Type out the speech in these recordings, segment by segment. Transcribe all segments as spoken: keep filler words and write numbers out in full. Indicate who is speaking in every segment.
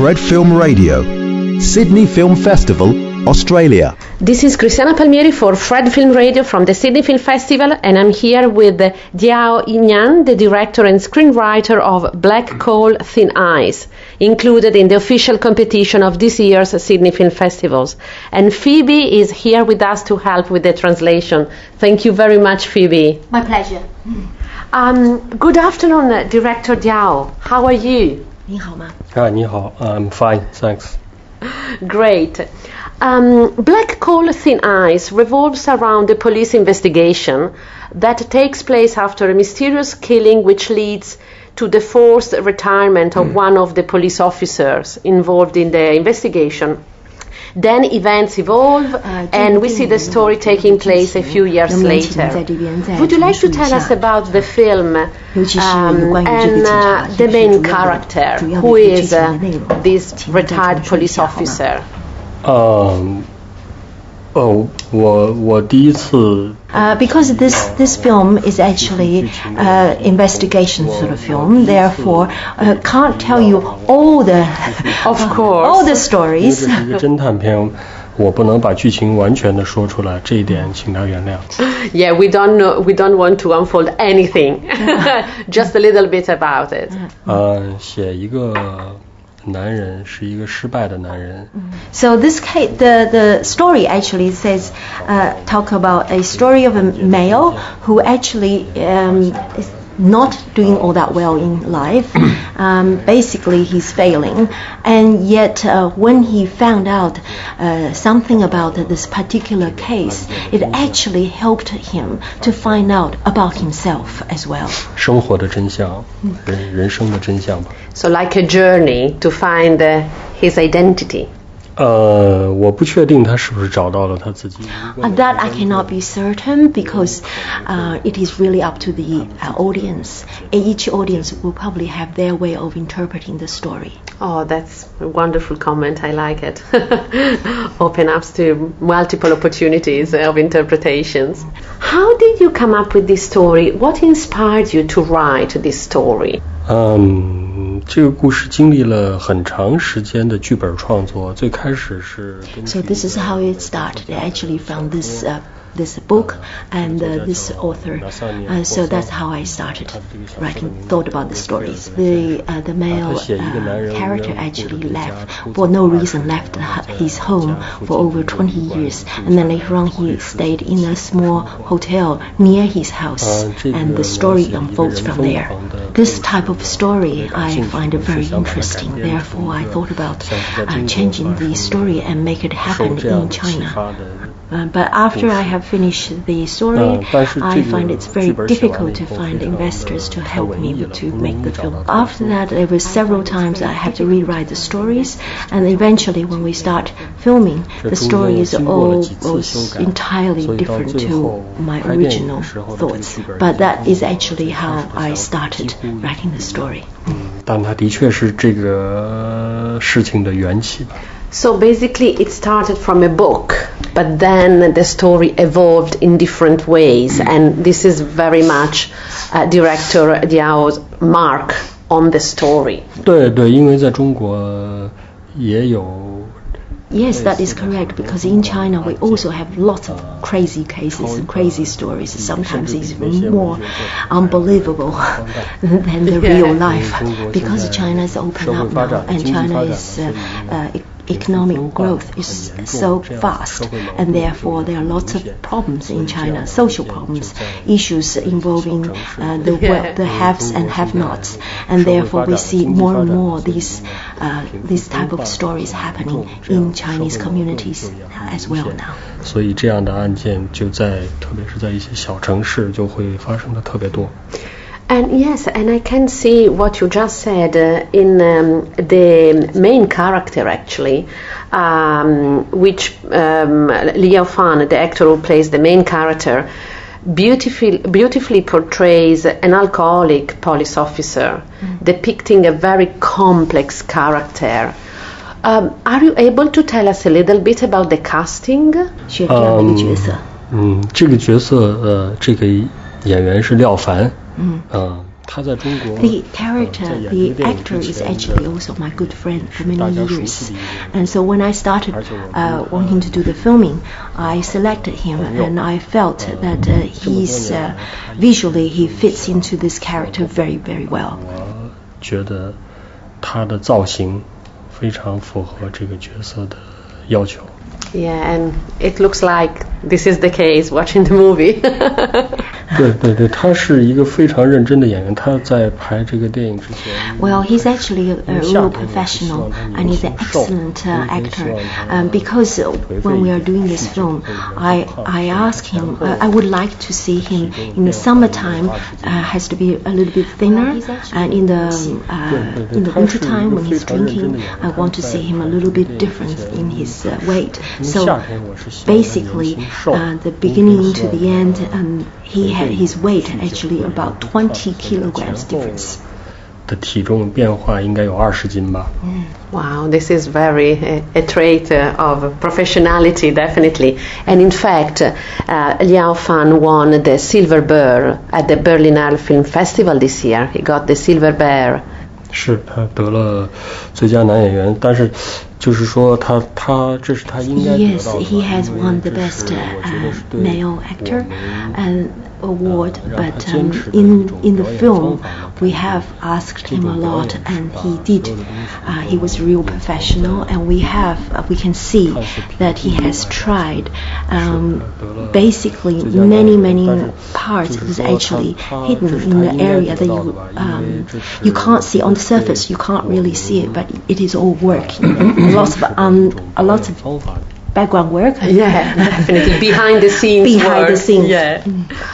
Speaker 1: Fred Film Radio, Sydney Film Festival, Australia.
Speaker 2: This is Cristiana Palmieri for Fred Film Radio from the Sydney Film Festival, and I'm here with Diao Inyan, the director and screenwriter of Black Coal, Thin Ice, included in the official competition of this year's Sydney Film Festivals. And Phoebe is here with us to help with the translation. Thank you very much, Phoebe.
Speaker 3: My pleasure.
Speaker 2: Um, good afternoon, uh, Director Diao. How are you?
Speaker 3: 你好吗?
Speaker 4: Ah, 你好, I'm fine, thanks.
Speaker 2: Great. Um, Black Coal, Thin Ice revolves around a police investigation that takes place after a mysterious killing which leads to the forced retirement of one of the police officers involved in the investigation. Then events evolve, and we see the story taking place a few years later. Would you like to tell us about the film um, and uh, the main character, who is uh, this retired police officer?
Speaker 4: Um, oh, 我我第一次
Speaker 3: Uh, because this this film is actually uh, investigation sort of film, therefore uh, can't tell you all the
Speaker 2: of course
Speaker 3: all the stories.
Speaker 4: 这是一个侦探片，我不能把剧情完全的说出来，这一点请大家原谅。
Speaker 2: Yeah, we don't know, we don't want to unfold anything, just a little bit about it.
Speaker 4: 呃，写一个男人是一个失败的男人。
Speaker 3: So this case, the the story actually says, uh, talk about a story of a male who actually um, is not doing all that well in life. Um, basically, he's failing, and yet uh, when he found out uh, something about this particular case, it actually helped him to find out about himself as well.
Speaker 4: 生活的真相，人人生的真相吧。
Speaker 2: So like a journey to find uh, his identity.
Speaker 4: 呃，我不确定他是不是找到了他自己。
Speaker 3: Uh, that I cannot be certain because uh, it is really up to the uh, audience. Each audience will probably have their way of interpreting the story.
Speaker 2: Oh, that's a wonderful comment. I like it. Open up to multiple opportunities of interpretations. How did you come up with this story? What inspired you to write this story?
Speaker 4: 嗯，这个故事经历了很长时间的剧本创作。最开始是。
Speaker 3: So this is how it started. Actually, from this uh, this book and uh, this author. Uh, so that's how I started writing. Thought about the stories. The uh, the male uh, character actually left for no reason. Left his home for over twenty years, and then later on he stayed in a small hotel near his house, and the story unfolds from there. This type of story I find it very interesting. Therefore, I thought about uh, changing the story and make it happen in China. Uh, but after I have finished the story, I find it's very difficult to find investors to help me to make the film. After that, there were several times I had to rewrite the stories, and eventually when we start filming, the story is almost entirely different to my original thoughts. But that is actually how I started writing the story.
Speaker 4: 但它的确是这个事情的缘起吧。
Speaker 2: So basically it started from a book, but then the story evolved in different ways, and this is very much uh, Director Diao's mark on the story.
Speaker 4: 对对，因为在中国也有。
Speaker 3: Yes, that is correct, because in China we also have lots of crazy cases and crazy stories. Sometimes it's even more unbelievable than the real life, because China is open up now and China is uh, uh, economic growth is so fast, and therefore there are lots of problems in China, social problems, issues involving uh, the well, the haves and have-nots, and therefore we see more and more these uh, these type of stories happening in Chinese communities as well now.
Speaker 4: 所以这样的案件就在特别是在一些小城市就会发生的特别多。
Speaker 2: And yes, and I can see what you just said uh, in um, the main character actually, um, which um, Liao Fan, the actor who plays the main character, beautifully, beautifully portrays an alcoholic police officer, mm. depicting a very complex character. Um, are you able to tell us a little bit about the casting?
Speaker 3: 选这样的一个角色。
Speaker 4: 嗯，这个角色呃，这个演员是廖凡。嗯，呃，
Speaker 3: The character, the actor is actually also my good friend for many years. And so when I started uh, wanting to do the filming, I selected him and I felt that uh, he's uh, visually he fits into this character very, very well.
Speaker 4: 觉得他的造型非常符合这个角色的要求。
Speaker 2: Yeah, and it looks like this is the case watching the movie.
Speaker 4: 对对对，他是一个非常认真的演员。他在拍这个电影之前
Speaker 3: Well, he's actually a, a real professional and he's an excellent uh, actor. Um, because when we are doing this film, I I asked him. Uh, I would like to see him in the summertime. Uh, has to be a little bit thinner, and in the uh, in the winter time when he's drinking, I want to see him a little bit different in his uh, weight. So basically, uh, the beginning to the end, um, he had his weight actually about twenty kilograms difference.
Speaker 4: 的体重变化应该有二十斤吧。
Speaker 2: Wow, this is very a, a trait uh, of professionality, definitely. And in fact, uh, Liao Fan won the Silver Bear at the Berlinale Film Festival this year. He got the Silver Bear.
Speaker 4: 是他得了最佳男演员，但是就是说他他这是他应该得到的。
Speaker 3: Yes, he has won the best uh, male actor and award, but um, in in the film we have asked him a lot, and he did. Uh, he was a real professional, and we have uh, we can see that he has tried. Um, basically, many many parts is actually hidden in the area that you um, you can't see on the surface. You can't really see it, but it is all working. Lots of um, a lot of background work.
Speaker 2: Yeah, definitely behind the scenes.
Speaker 3: Behind
Speaker 2: work.
Speaker 3: the scenes.
Speaker 2: Yeah.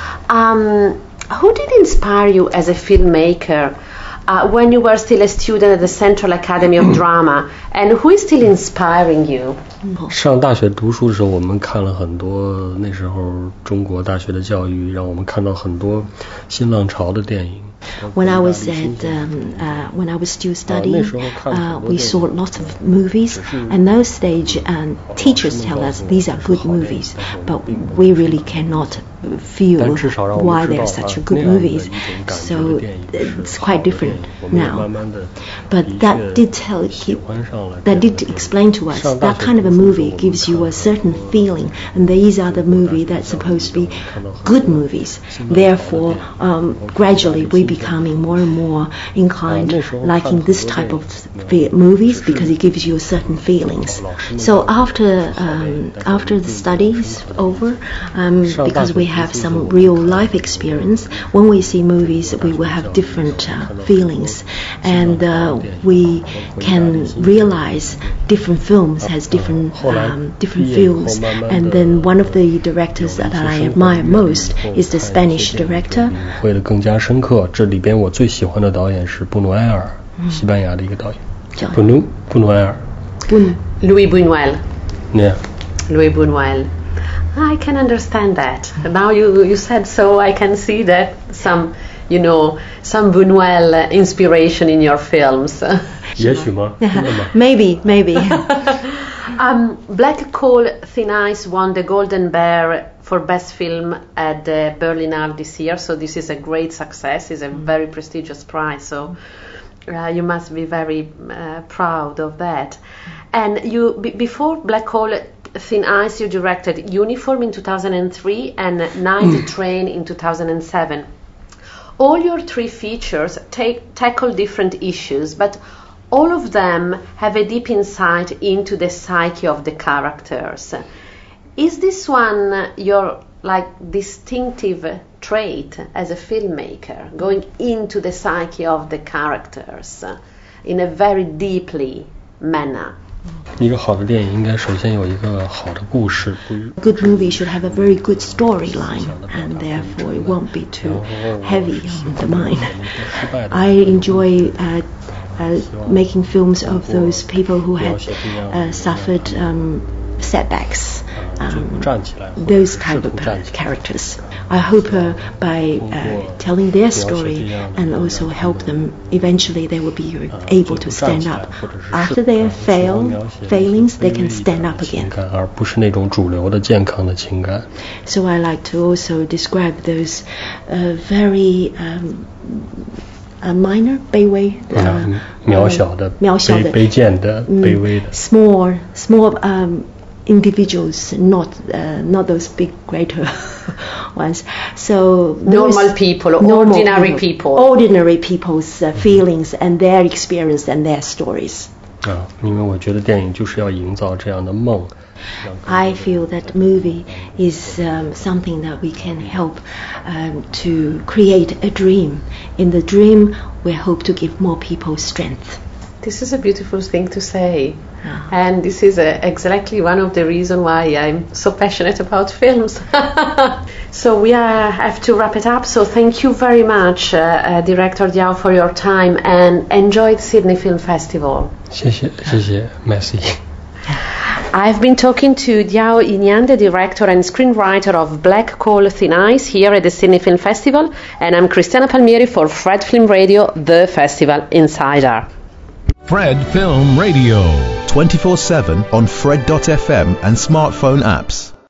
Speaker 2: Um, who did inspire you as a filmmaker uh, when you were still a student at the Central Academy of Drama, and who is still inspiring you?
Speaker 4: 上大学读书的时候，我们看了很多那时候中国大学的教育，让我们看到很多新浪潮的电影。
Speaker 3: When I was at, um, uh, when I was still studying, uh, we saw lots of movies, and those stage um, teachers tell us these are good movies, but we really cannot feel why they're such good movies. So it's quite different now. But that did tell, that did explain to us that kind of a movie gives you a certain feeling, and these are the movies that's supposed to be good movies. Therefore, um, gradually we becoming more and more inclined liking this type of movies because it gives you certain feelings. So after um, after the studies over, um, because we have some real life experience, when we see movies we will have different uh, feelings, and uh, we can realize different films has different um, different feels. And then one of the directors that I admire most is the Spanish director.
Speaker 4: 会得更加深刻。这里边我最喜欢的导演是布努埃尔，西班牙的一个导演。布努布努埃尔。
Speaker 2: Louis Buñuel.
Speaker 4: Yeah.
Speaker 2: Louis Buñuel. I can understand that. Now you you said so, I can see that some, you know, some Buñuel inspiration in your films.
Speaker 4: 也许吗？
Speaker 3: Maybe, maybe.
Speaker 2: um, Black Coal Thin Ice won the Golden Bear for Best Film at the Berlinale this year, so this is a great success. It's a very prestigious prize, so uh, you must be very uh, proud of that. And you, b- before Black Coal Thin Ice, you directed Uniform in two thousand three and Night Train in two thousand seven. All your three features take, tackle different issues, but all of them have a deep insight into the psyche of the characters. Is this one your like distinctive trait as a filmmaker, going into the psyche of the characters in a very deeply manner?
Speaker 4: 一个好的电影应该首先有一个好的故事。
Speaker 3: Good movie should have a very good storyline, and therefore it won't be too heavy on the mind. I enjoy uh, uh, making films of those people who had uh, suffered um, setbacks. Um, those kind of characters. I hope uh, by uh, telling their story and also help them, eventually they will be able to stand up. After their fail, failings, they can stand up again.
Speaker 4: 而不是那种主流的健康的情感。
Speaker 3: So I like to also describe those uh, very um, uh, minor, 卑微, uh,
Speaker 4: 渺小的、
Speaker 3: 渺小的、
Speaker 4: 卑贱的、卑微的
Speaker 3: small, small um, individuals, not uh, not those big, greater ones. So
Speaker 2: normal people,
Speaker 3: normal
Speaker 2: ordinary people,
Speaker 3: people. ordinary people's uh, feelings and their experience and their stories.
Speaker 4: 啊，因为我觉得电影就是要营造这样的梦。
Speaker 3: I feel that movie is um, something that we can help um, to create a dream. In the dream, we hope to give more people strength.
Speaker 2: This is a beautiful thing to say.
Speaker 3: Ah.
Speaker 2: And this is uh, exactly one of the reasons why I'm so passionate about films. So we uh, have to wrap it up. So thank you very much, uh, uh, Director Diao, for your time, and enjoy the Sydney Film Festival.
Speaker 4: 谢谢，谢谢 ，Merci.
Speaker 2: I've been talking to Diao Inian, the director and screenwriter of Black Coal Thin Ice here at the Sydney Film Festival, and I'm Cristiana Palmieri for Fred Film Radio, the festival insider.
Speaker 1: Fred Film Radio. twenty-four seven on Fred dot f m and smartphone apps.